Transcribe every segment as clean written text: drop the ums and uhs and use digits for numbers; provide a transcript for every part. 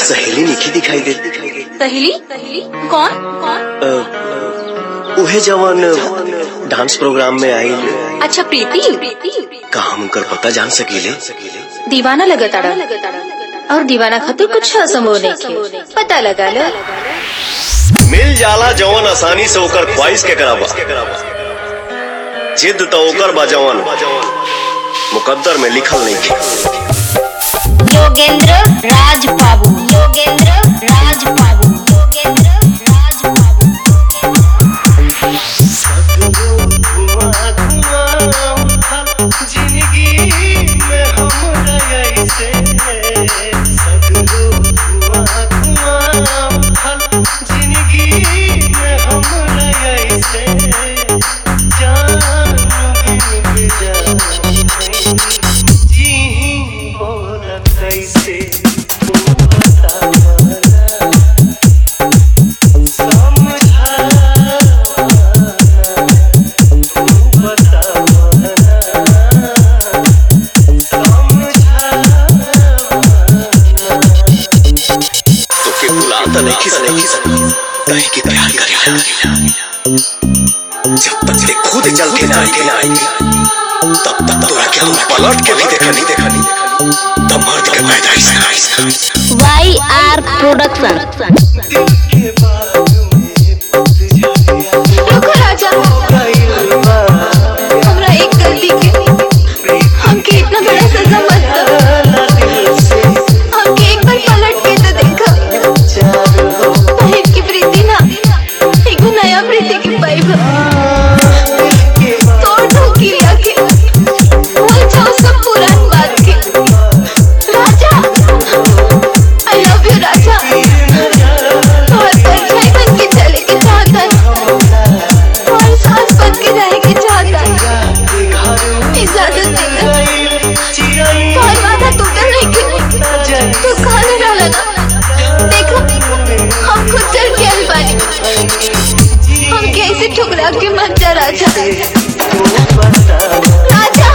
सहेली निखी दिखाई दे। सहेली? कौन? उहे जवान डांस प्रोग्राम में आई। अच्छा प्रीति। का हम कर पता जान सकीले? दीवाना लगताड़ा और दीवाना खातिर कुछ असंभव नहीं पता लगा लो। मिल जाला जवान आसानी से ओकर ख्वाहिश के कराबा, जिद तो ओकर बा जवान मुकद्दर में लिखल नहीं के। योगेंद्र राज बाबू, योगेंद्र राज बाबू, योगेंद्र राज बाबू। जिंदगी में हमरा ऐसे जिंदगी में हमरा ऐसे जान जी बोला कैसे कहीं की प्यार करेगा जब तक ते खुद चल के ना आएंगे तब तक तोरा के हम पलट के भी देखा नहीं तब मर्द के पैदाइश YR प्रोडक्शन। रुको राजा, हमरा एक गलती के हमके इतना बड़ा सजा मत दो। हमके एक बार पलट के तो देखा। की प्रीति ना एगो नया प्रीति के पाइब तोड़ धोखी आके भूल जाओ सब पुरान बात के। राजा आई लव यू राजा। और परछाई बन के चले के चाहता है और सांस बन के रहे के चाहता है। इजाजत देना और वादा टूटल नहीं के तो खाने डाला ना। देखो हम खुद चल के आए बानी, हम कैसे ठुकरा के मर जा राजा। राजा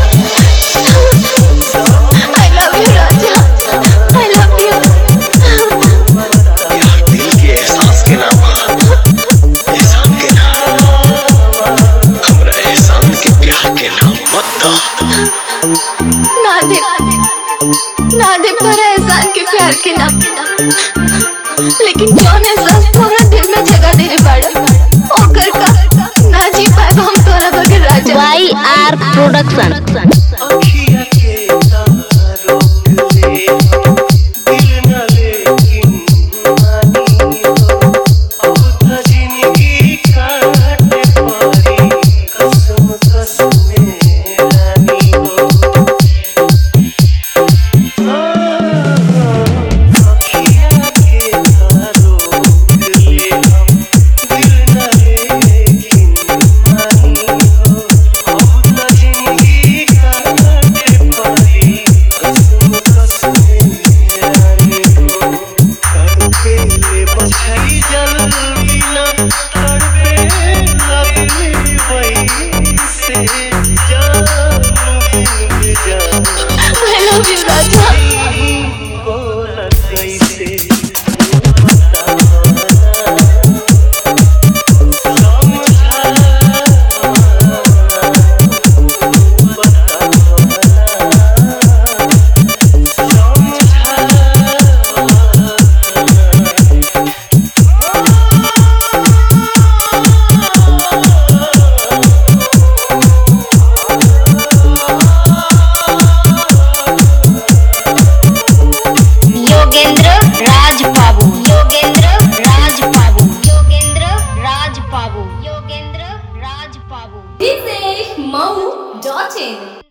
आई लव यू राजा, आई लव यू। दिल के एहसास के नाम एहसान के नाम हमरा एहसान के प्यार के नाम मत दो। ना दे तोरा एहसान के प्यार के नाम, लेकिन जौन एहसास तोरा दिल में जगह देने पड़ा ओकर का ना जी पाए हम तोरा बगैर राजा। YR production. अखिया के रोक ले दिल न लेकिन मानी हो अब तो जिंदगी काटे पड़ी कसम कसम रानी हो। अखिया के रोक ले दिल न लेकिन मानी हो अब तो जिंदगी काटे पड़ी कसम कसम रानी हो। तड़पे ले बछड़ी जल बिना तड़पे लगली वैसे जान जान आई लव यू राजा। बोला कैसे योगेंद्र राज बाबू, योगेंद्र राज बाबू, योगेंद्र राज बाबू, योगेंद्र राज बाबू। This is Mau.in